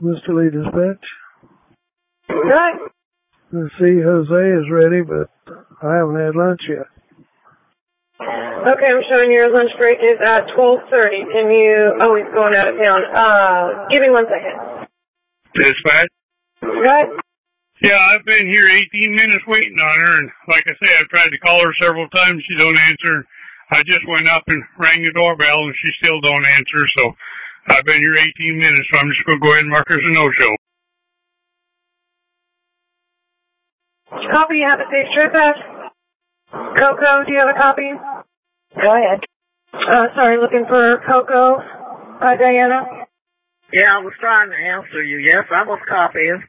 Mr. Lee Dispatch. Right. Let's see, Jose is ready, but I haven't had lunch yet. Okay, I'm showing your lunch break is at 12:30. Can you... Oh, he's going out of town. Give me 1 second. Dispatch? Right. Yeah, I've been here 18 minutes waiting on her, and like I say, I've tried to call her several times. She don't answer. I just went up and rang the doorbell, and she still don't answer, so I've been here 18 minutes, so I'm just going to go ahead and mark her as a no-show. Copy, you have a safe trip back. Coco, do you have a copy? Go ahead. Sorry, looking for Coco. Diana? Yeah, I was trying to answer you. Yes, I was copying.